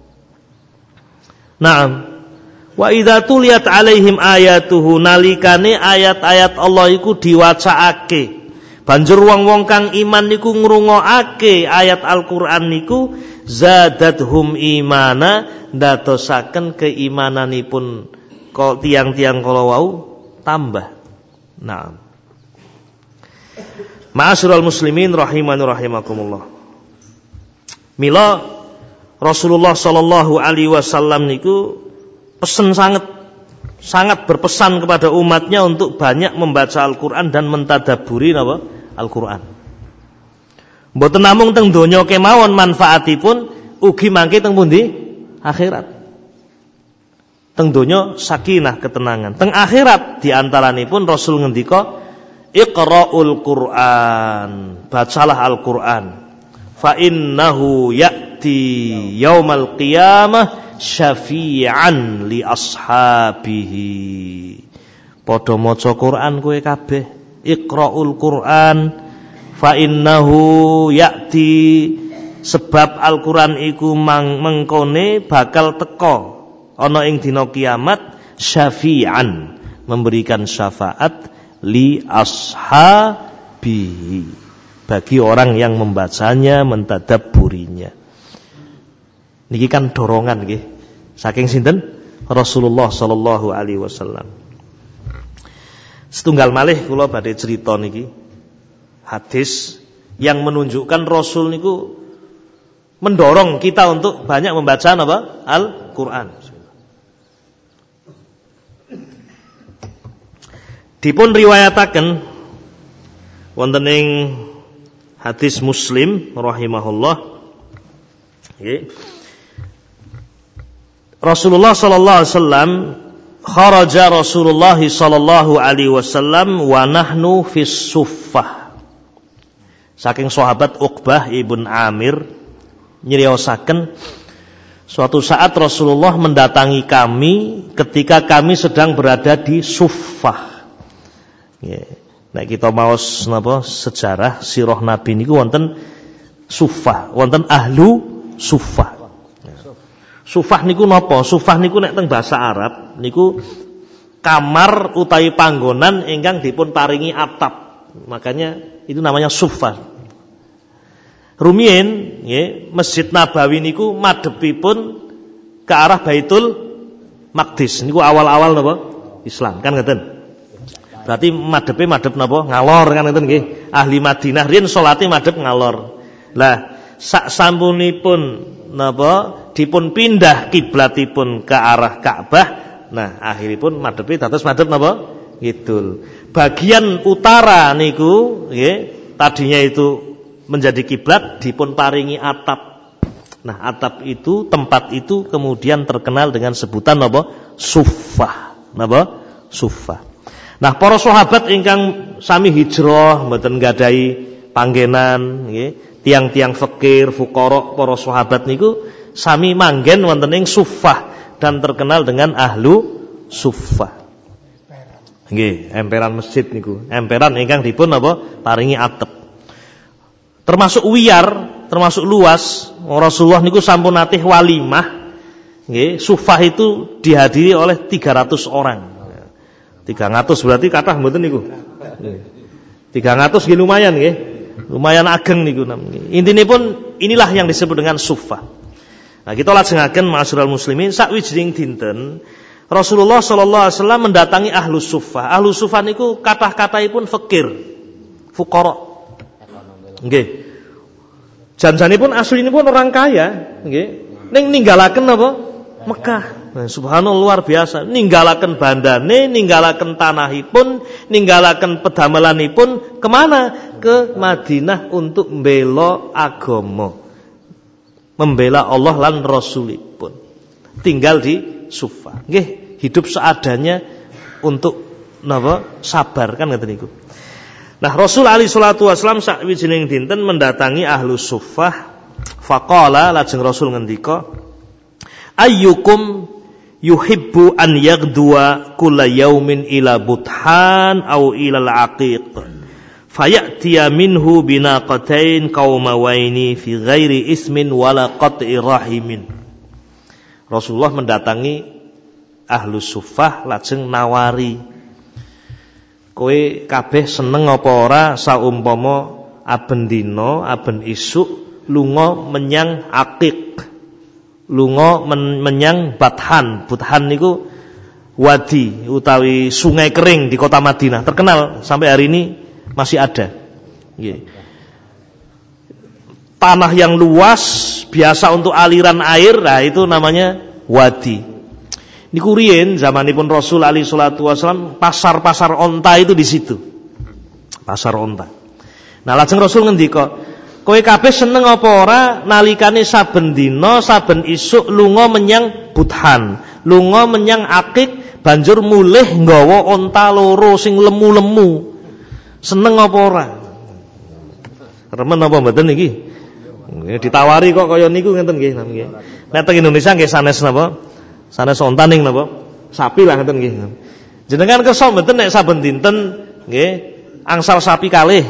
Naam. Wa idza tuliyat alaihim ayatuhu, nalikane ayat-ayat Allah iku diwacaake, banjur wong-wong kang iman niku ngrungokake ayat Al-Qur'an niku, zadathum imana, ndadosaken keimananipun kok tiang-tiang kala wau tambah. Naam. Ma'asyiral muslimin rahimani rahimakumullah. Mila Rasulullah sallallahu alaihi wasallam niku pesen sangat sangat berpesan kepada umatnya untuk banyak membaca Al-Qur'an dan mentadaburi napa? Al-Qur'an. Mboten namung teng donya kemawon manfaatipun, ugi mangke teng pundi? Akhirat. Teng donya sakinah, ketenangan. Teng akhirat diantaranipun Rasul ngendika, Iqra'ul Qur'an, bacalah Al-Qur'an, fa innahu ya'ti yaumal qiyamah syafi'an li ashabihi. Padha maca Qur'an kowe kabeh, Iqra'ul Qur'an fa innahu ya'ti, sebab Al-Qur'an iku mang mengkone bakal teka ana ing dina kiamat syafi'an, memberikan syafaat li ashabihi, bagi orang yang membacanya, mentadabburinya. Niki kan dorongan nggih saking sinten? Rasulullah sallallahu alaihi wasallam. Setunggal malih kula badhe cerita niki hadis yang menunjukkan Rasul niku mendorong kita untuk banyak membaca apa? Al-Qur'an. Dipun riwayataken wonten ing hadis Muslim rahimahullah, nggih, Rasulullah sallallahu alaihi wasallam kharaja Rasulullah sallallahu alaihi wasallam wa nahnu fis suffah. Saking sahabat Uqbah ibn Amir nyriyosaken suatu saat Rasulullah mendatangi kami ketika kami sedang berada di Suffah. Ya. Nek kita maos napa sejarah sirah Nabi niku wonten Suffah, wonten ahlu Suffah. Suffah niku napa? Suffah niku nek teng basa Arab niku kamar utawi panggonan ingkang dipun paringi atap. Makanya itu namanya Suffah. Rumiyin nggih, Masjid Nabawi niku madhepipun ke arah Baitul Maqdis. Niku awal-awal napa? Islam, kan ngeten. Berarti madhepe madhep napa? Ngalor, kan ngeten nggih. Ahli Madinah riyen salate madhep ngalor. Lah, sak sampunipun napa dipun pindah kiblatipun ke arah Ka'bah, nah akhiripun madhepe dados madhep napa? Kidul. Bagian utara niku nggih, tadinya itu menjadi kiblat dipun paringi atap. Nah, atap itu, tempat itu kemudian terkenal dengan sebutan napa? Suffah. Napa? Suffah. Nah, para sahabat ingkang sami hijrah mboten nggadahi panggenan nggih, tiang-tiang fakir, fuqara, para sahabat niku sami manggen wonten ing Suffah dan terkenal dengan ahlu Suffah. Nggih, emperan masjid niku, emperan ingkang dipun apa? Paringi atep. Termasuk wiyar, termasuk luas. Rasulullah niku sampun natih walimah. Nggih, Suffah itu dihadiri oleh tiga ratus orang. tiga ratus berarti kathah mboten niku. tiga ratus nggih lumayan nggih. Lumayan ageng niku nggih. Intinipun inilah yang disebut dengan Suffah. Nah, kita lajengaken ma'asyiral muslimin, sakwijining dinten Rasulullah sallallahu alaihi wasallam mendatangi ahlus Suffah. Ahlus Suffah niku kathah-kathahipun fakir, fuqara. Nggih. Janjanipun aslinipun orang kaya, nggih. Ning ninggalaken apa? Mekah. Nah, subhanallah, luar biasa. Ninggalaken bandane, ninggalaken tanahipun, ninggalaken pedamelanipun kemana? Ke Madinah untuk mbela agama. Membela Allah lan Rasulipun. Tinggal di Suffah. Nggih, hidup seadanya untuk napa? Sabar, kan ngeten niku. Nah, Rasul alaihi salatu wasallam sakwijining dinten mendatangi ahlu Suffah. Faqala, lajeng Rasul ngendika, ayyukum yuhibbu an yaghduwa kulla yaumin ila buthan au ila al-aqiq fayatiya minhu binaqatain qaumawaini fi ghairi ismin wala qat'i rahimin. Rasulullah mendatangi ahlus Suffah lajeng nawari, kowe kabeh seneng apa ora saumpama aben dina aben isuk lunga menyang Aqiq, lunga men, menyang Bathan. Bathan niku wadi utawi sungai kering di kota Madinah, terkenal sampai hari ini masih ada. Nggih. Tanah yang luas biasa untuk aliran air, nah itu namanya wadi. Niku riyen zamanipun Rasul alaihi salatu wasallam pasar-pasar onta itu di situ. Pasar onta. Nah, lajeng Rasul ngendika, kowe kabeh seneng apa ora nalikane saben dina saben isuk lunga menyang Buthan, lunga menyang Aqiq, banjur mulih nggawa onta loro sing lemu-lemu. Seneng apa ora? Remen apa mboten niki? Ditawari kok kaya niku ngenten nggih nggih. Nek teng Indonesia nggih sanes napa? Sanes onta ning napa? Sapi lah ngenten nggih. Jenengan kersa mboten nek saben dinten nggih angsal sapi kalih.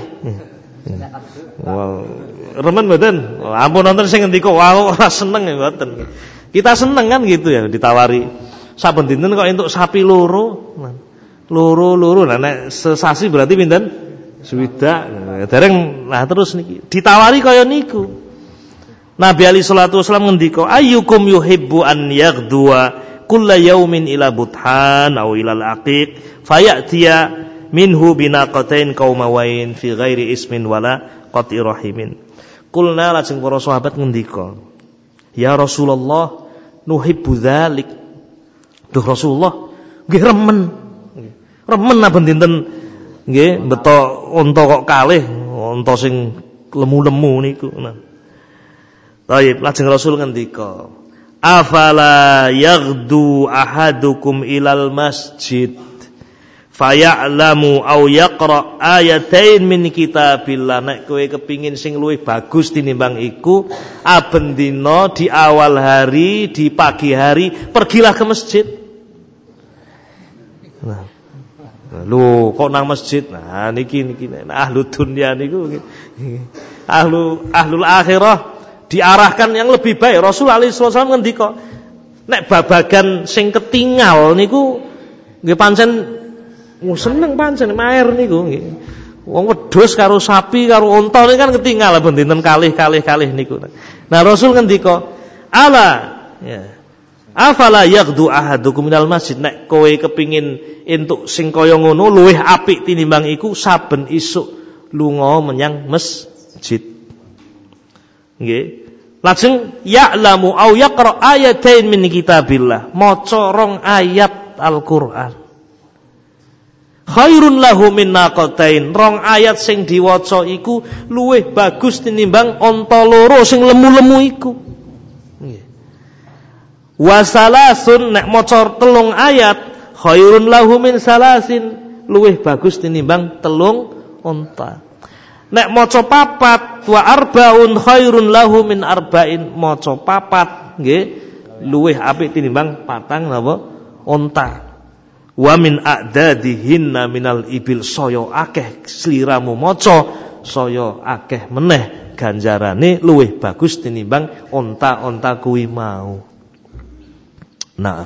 Wow. Remen mboten? Oh, ampun nonton sing ngendika wah ora seneng ya mboten. Kita seneng kan gitu ya ditawari. Saben dinten kok entuk sapi loro. Loro-loro. Nah nek sesasi berarti pinten? Swidak. Dereng nah terus niki ditawari kaya niku. Nabi alaihi salatu wasallam ngendika, "Ayyukum yuhibbu an yaghdwa kulla yaumin ila buthan aw ila al-aqiq fayatiya minhu binaqatain qaumawain fi ghairi ismin wala qati rahimin." Kulna lajeng para sahabat ngendika, "Ya Rasulullah, nuhibbu dzalik." Duh Rasulullah, nggih remen. Remen aben dinten nggih beto unta kok kalih, unta sing lemu-lemu niku. Nah. Baik, lajeng Rasul ngendika, "Afala yaghdu ahadukum ilal masjid faya'lamu aw yaqra ayatain min kitabillah." Nek kowe kepingin sing luwih bagus tinimbang iku, aben dina di awal hari, di pagi hari pergilah ke masjid. Nah, lho kok nang masjid? Nah niki niki nah, ahlu dunya niku ahlu ahlul akhirah diarahkan yang lebih baik. Rasul alaihi wasallam ngendika, nek babagan sing ketinggal niku nggih pancen oh, seneng pancen maer niku nggih. Wong wedhus karo sapi karo unta niku kan ketinggal ben dinten kalih-kalih-kalih niku. Nah Rasul ngendika, "Ala ya. Afala yaghdu ahadukum minal masjid." Nek kowe kepingin entuk sing kaya ngono luwih apik tinimbang iku saben isuk lunga menyang masjid. Nggih. Lajeng ya'lamu au yaqra ayatain min kitabillah. Maca rong ayat Al-Qur'an. Khairun lahu min naqatain. Rong ayat sing diwaca iku luwih bagus tinimbang onta loro sing lemu-lemu iku. Nggih. Wa salasun nek maca telung ayat khairun lahu min salasin. Luwih bagus tinimbang telung onta. Nek maca papat wa arbaun khairun lahu min arba'in. Maca papat nggih luwih apik tinimbang patang napa unta. Wa min a'dadihinna minal ibil, saya akeh sliramu maca saya akeh meneh ganjarane luwih bagus tinimbang unta-unta kuwi mau. Nah,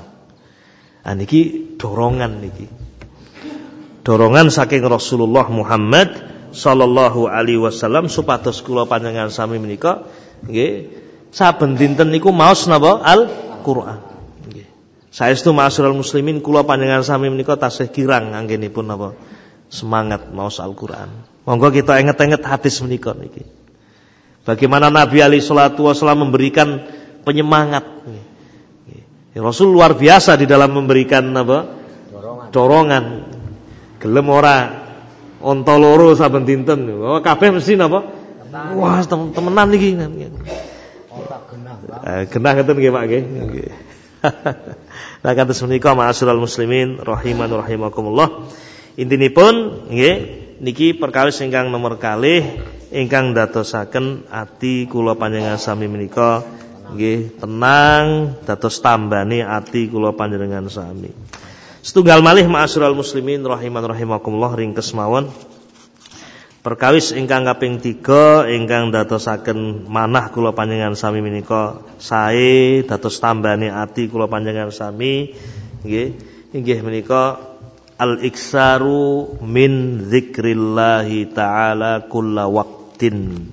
niki dorongan niki. Dorongan saking Rasulullah Muhammad sallallahu alaihi wasallam supados kula panjenengan sami menika nggih saben dinten niku maos napa Al-Qur'an. Nggih. Saestu ma'asyiral muslimin kula panjenengan sami menika tasih kirang anggenipun napa semangat maos Al-Qur'an. Monggo kita inget-inget hadis menika niki. Bagaimana Nabi alaihi salatu wasallam memberikan penyemangat. Nggih. Rasul luar biasa di dalam memberikan napa dorongan. Dorongan. Gelem ora onta loro saben dinten. Oh, kabeh mesti napa? Wah, temenan niki. Onta genah. Eh, genah ngeten nggih, Pak nggih. Nggih. Nah, kados menika ma'asyiral muslimin rahiman rahimakumullah. Intinipun nggih niki perkawis ingkang nomor kalih ingkang dadosaken ati kula panjenengan sami menika nggih tenang dados tambani ati kula panjenengan sami. Setunggal malih ma'asyiral muslimin rahiman rahimakumullah ringkes mawon perkawis ingkang kaping tiga ingkang dadosaken manah kula panjenengan sami menika sae dados tambani ati kula panjenengan sami nggih inggih menika al-iksaru min dzikrillahi ta'ala kulla waqtin.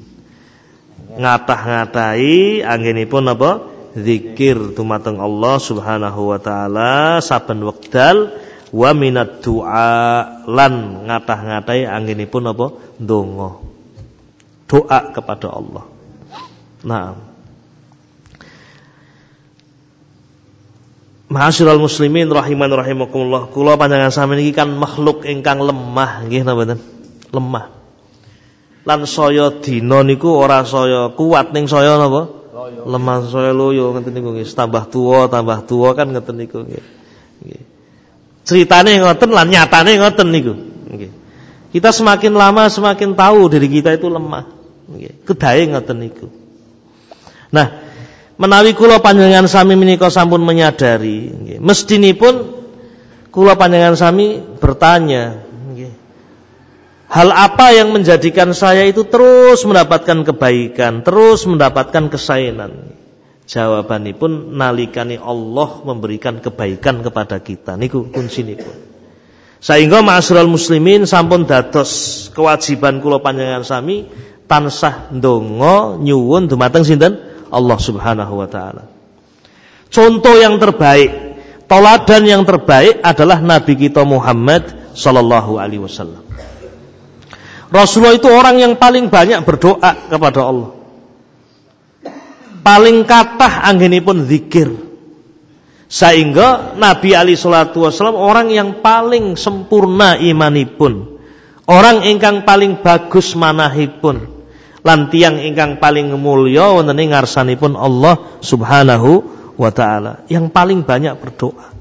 Ngatah-ngatahi anggenipun apa? Zikir dumateng Allah Subhanahu wa taala saben wekdal wa minad du'a lan ngatah-ngatahi anggenipun apa? Donga. Doa kepada Allah. Nah, ma'asyiral muslimin rahiman rahimakumullah, kula panjenengan sami niki kan makhluk ingkang lemah nggih napa mboten? Lemah. Lan saya dina niku ora saya kuat ning saya napa? Lemah saya loyo ngeten niku nggih, tambah tuwa tambah tuwa kan ngeten niku nggih. Nggih. Ceritane ngoten lan nyatane ngoten niku nggih. Kita semakin lama semakin tahu diri kita itu lemah nggih. Kedahe ngoten niku. Nah, menawi kula panjenengan sami menika sampun menyadari nggih, mestinipun kula panjenengan sami bertanya nggih. Hal apa yang menjadikan saya itu terus mendapatkan kebaikan, terus mendapatkan kesaenan? Jawabanipun nalikani Allah memberikan kebaikan kepada kita. Niku kuncinipun. Sehingga ma'asyiral muslimin sampun dados kewajiban kula panjenengan sami tansah ndonga nyuwun dumateng sinten? Allah Subhanahu wa taala. Contoh yang terbaik, teladan yang terbaik adalah Nabi kita Muhammad sallallahu alaihi wasallam. Rasulullah itu orang yang paling banyak berdoa kepada Allah. Paling kathah anggenipun zikir. Sehingga Nabi alaihi salatu wasallam orang yang paling sempurna imanipun. Orang ingkang paling bagus manahipun. Lan tiyang ingkang paling mulya wonten ing ngarsanipun Allah Subhanahu wa taala. Yang paling banyak berdoa.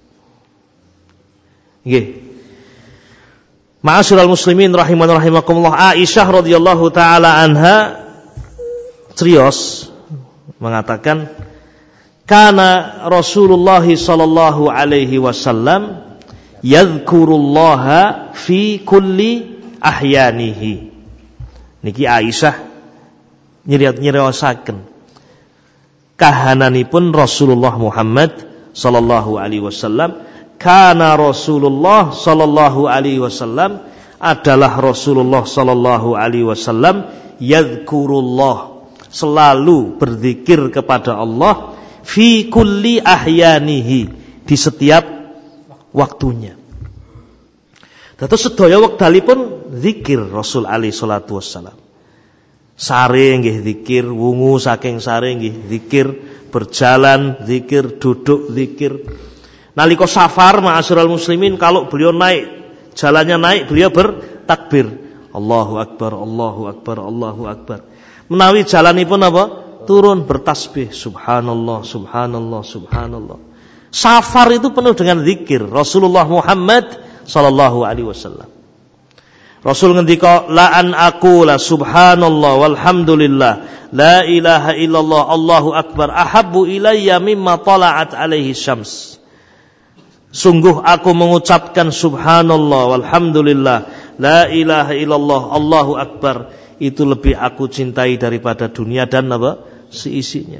Nggih. Ma'asyiral muslimin rahiman rahimakumullah, Aisyah radhiyallahu taala anha serius mengatakan kana Rasulullah sallallahu alaihi wasallam yadhkurullaha fi kulli ahyanihi. Niki Aisyah nyeriyosaken kahananipun Rasulullah Muhammad sallallahu alaihi wasallam. Kana Rasulullah sallallahu alaihi wasallam adalah Rasulullah sallallahu alaihi wasallam yadhkurullah, selalu berzikir kepada Allah fi kulli ahyanihi, di setiap waktunya. Dados sedaya wekdalipun zikir Rasul alaihi salatu wassalam. Sare nggih zikir, wungu saking sare nggih zikir, berjalan zikir, duduk zikir. Nalika safar ma'asyiral muslimin, kalau beliau naik, jalannya naik, beliau bertakbir. Allahu akbar, Allahu akbar, Allahu akbar. Menawi jalanipun apa? Turun bertasbih. Subhanallah, subhanallah, subhanallah. Safar itu penuh dengan zikir Rasulullah Muhammad sallallahu alaihi wasallam. Rasul ngendika, la an aqula subhanallah walhamdulillah la ilaha illallah Allahu akbar ahabbu ilayya mimma tala'at alaihi syams. Sungguh aku mengucapkan subhanallah walhamdulillah la ilaha illallah Allahu akbar, itu lebih aku cintai daripada dunia dan apa? Seisinya.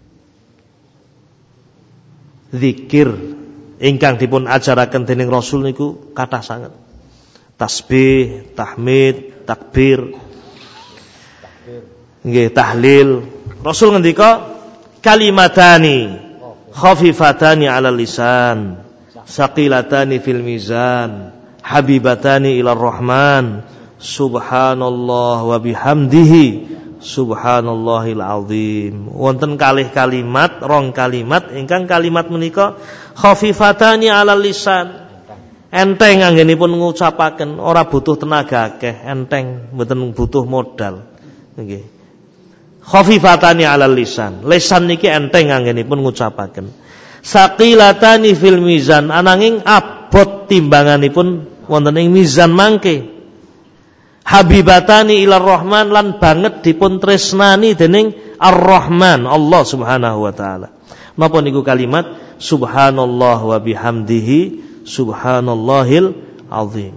Zikir ingkang dipun ajaraken dening Rasul niku kathah sanget. Tasbih, tahmid, takbir, nggih, tahlil. Rasul ngendika kalimatani khafifatani 'alal lisan, saqilatani fil mizan, habibatani ilar rahman, subhanallah wa bihamdihi, subhanallahil azim. Wonten kalih kalimat, rong kalimat ingkang kalimat menika khafifatani 'alal lisan, enteng anggenipun ngucapaken, ora butuh tenaga akeh, enteng, mboten butuh modal. Nggih. Khafifatani 'alal lisan, lisan niki enteng anggenipun ngucapaken. Saqilatani fil mizan, ananging abot timbanganipun wonten ing mizan mangke. Habibatani ilar rahman, lan banget dipun tresnani dening Ar-Rahman, Allah Subhanahu wa taala. Napa niku kalimat subhanallah wa bihamdihi, subhanallahil azim.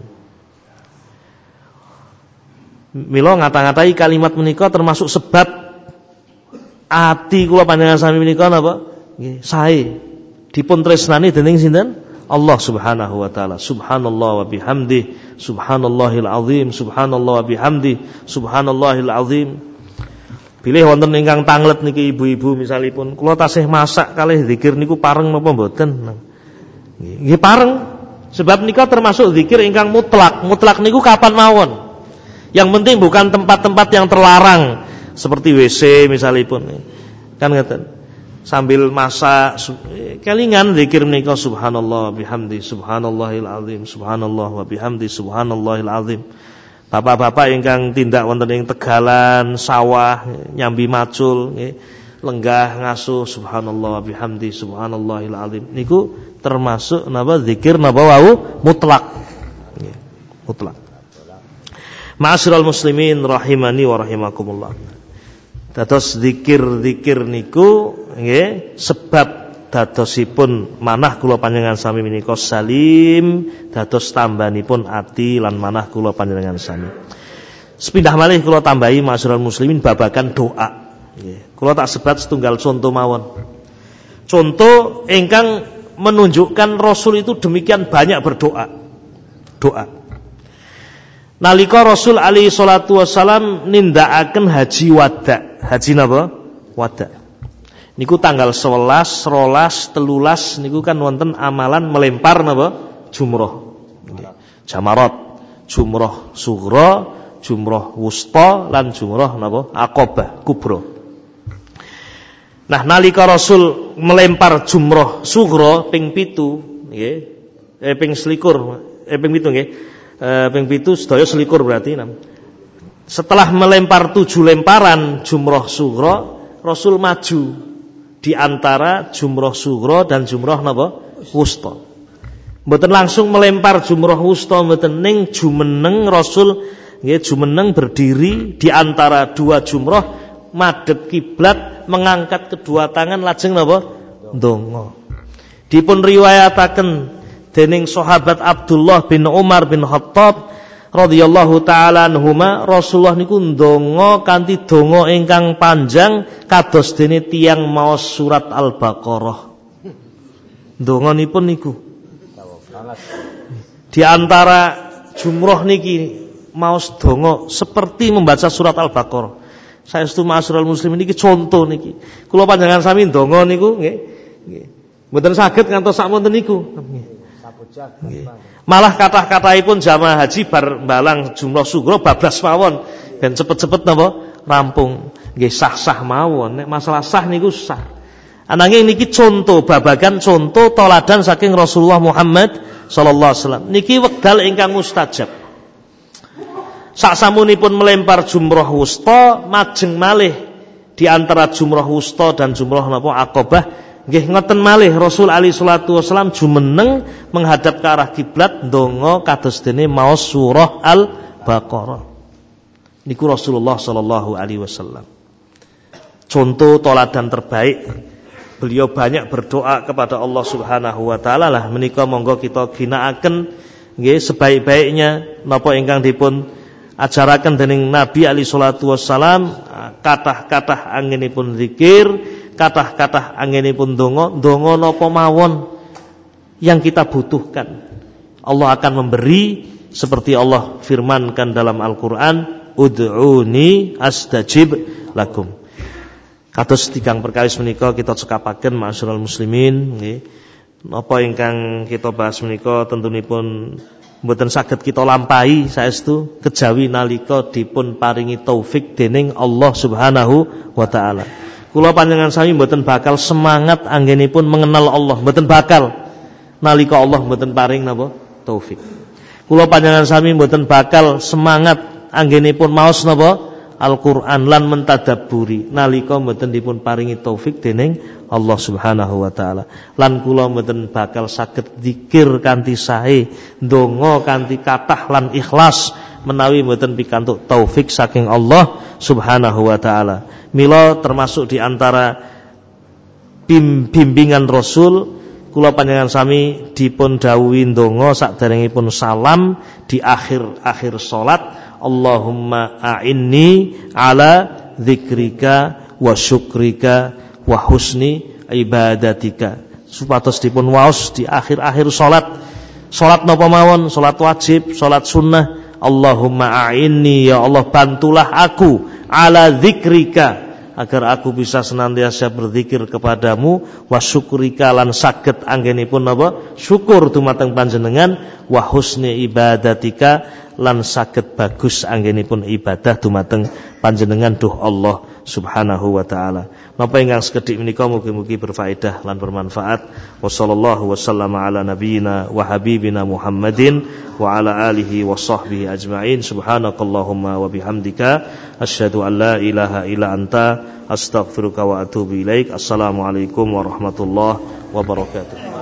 Mila ngata-ngatai kalimat menika termasuk sebab ati kula panjenengan sami menika napa? Nggih, sae dipun tresnani dening sinten? Allah Subhanahu wa taala. Subhanallah wa bihamdi, subhanallahil azim, subhanallah wa bihamdi, subhanallahil azim. Bilih wonten ingkang tanglet niki ibu-ibu misalipun, kula tasih masak kalih zikir niku pareng napa mboten? Nggih pareng. Sebab nika termasuk zikir ingkang mutlak. Mutlak niku kapan mawon. Yang penting bukan tempat-tempat yang terlarang seperti W C misalipun. Kan ngeten. Sambil masak kelingan zikir menika subhanallah bihamdi, subhanallahil azim, subhanallah wa bihamdi, subhanallahil azim. Bapak-bapak ingkang tindak wonten ing tegalan, sawah, nyambi macul, nggih, lenggah ngasuh subhanallah wa bihamdi, subhanallahil azim. Niku termasuk napa zikir napa wau mutlak. Nggih, mutlak. Ma'asyiral muslimin rahimani wa rahimakumullah. Dados zikir-zikir niku nggih sebab dadosipun manah kula panjenengan sami menika salim, dados tambanipun ati lan manah kula panjenengan sami. Sepindah malih kula tambahi ma'asyiral muslimin babagan doa. Nggih. Kula tak sebat setunggal contoh mawon. Contoh ingkang menunjukkan Rasul itu demikian banyak berdoa. Doa. Nalika Rasul alaihi salatu wasalam nindakaken haji wada. Haji napa? Wada. Niku tanggal sewelas, rolas, telulas niku kan wonten amalan melempar napa? Jumroh. Jamarat, jumroh sughra, jumroh wusta lan jumroh napa? Aqabah kubra. Nah, nalika Rasul melempar jumroh sughra ping pitu, nggih. Eh ping selikur, eh ping pitu nggih. Eh ping pitu sedaya selikur berarti. Setelah melempar tujuh lemparan jumroh sughra, Rasul maju di antara jumroh sughra dan jumroh napa? Wusta. Mboten langsung melempar jumroh wusta, mboten ning jumeneng Rasul nggih jumeneng berdiri di antara dua jumroh, madhep kiblat, mengangkat kedua tangan lajeng napa? Ndonga. Dipun riwayataken dening sahabat Abdullah bin Umar bin Khattab radhiyallahu taala anhuma, Rasulullah niku ndonga kanthi donga ingkang panjang kados dene tiyang maos surat Al-Baqarah. Ndonganipun niku di antara jumroh niki maos donga seperti membaca surat Al-Baqarah. Saestu ma'asyiral muslimin niki contoh niki. Kula panjenengan sami ndonga niku nggih. Nggih. Mboten saged ngantos sakmonten niku. Nggih. Malah kathah-kathahipun jamaah haji bar mbalang jumlah sughra bablas mawon ben cepet-cepet napa rampung. Nggih sah-sah mawon. Nek masalah sah niku sah. Ananging niki contoh babagan contoh teladan saking Rasulullah Muhammad sallallahu alaihi wasallam. Niki wekdal ingkang mustajab. Saksamunipun melempar jumroh wusta, majeng malih di antara jumroh wusta dan jumroh napa Aqabah, nggih ngoten malih Rasul alaihi salatu wasallam jumeneng menghadap ke arah kiblat ndonga kados dene maos surah Al-Baqarah. Niku Rasulullah sallallahu alaihi wasallam. Contoh teladan terbaik. Beliau banyak berdoa kepada Allah Subhanahu wa taala lah menika monggo kita ginakaken nggih sebaik-baiknya napa ingkang dipun ajaraken dening Nabi alaihi salatu wassalam, kathah-kathah anggenipun zikir, kathah-kathah anggenipun donga, donga napa mawon yang kita butuhkan. Allah akan memberi seperti Allah firmankan dalam Al-Qur'an, ud'uni astajib lakum. Kados tigang perkawis menika kita cekapaken ma'asyiral muslimin nggih. Napa ingkang kita bahas menika tentunipun mboten saged kita lampahi saestu kejawi nalika dipun paringi taufik dening Allah Subhanahu wa taala. Kula panjenengan sami mboten bakal semangat anggenipun mengenal Allah, mboten bakal nalika Allah mboten paring napa taufik. Kula panjenengan sami mboten bakal semangat anggenipun maos napa Al-Qur'an lan mentadabburi nalika mboten dipun paringi taufik dening Allah Subhanahu wa taala. Lan kula mboten bakal saged zikir kanthi sae, ndonga kanthi kathah lan ikhlas menawi mboten pikantuk taufik saking Allah Subhanahu wa taala. Mila termasuk di antara bimbingan Rasul, kula panjenengan sami dipun dawuhi ndonga saderengipun salam di akhir-akhir salat, Allahumma a'inni ala dzikrika wa syukrika wa husni ibadatika. Supados dipun waos di akhir-akhir salat. Salat napa mawon, salat wajib, salat sunnah. Allahumma a'inni, ya Allah bantulah aku ala dzikrika, agar aku bisa senantiasa berzikir kepadamu, wa syukrika lan saged anggenipun napa syukur dumateng panjenengan, wa husni ibadatika lan saged bagus anggenipun ibadah dumateng panjenengan duh Allah Subhanahu wa taala. Napa ingkang sekedhik menika mugi-mugi berfaedah lan bermanfaat. Wassallallahu wasallama ala nabiyyina wa habibina Muhammadin wa ala alihi wa sahbihi ajma'in. Subhanakallahumma wa bihamdika asyhadu an la ilaha illa anta astaghfiruka wa atubu ilaik. Assalamualaikum warahmatullahi wabarakatuh.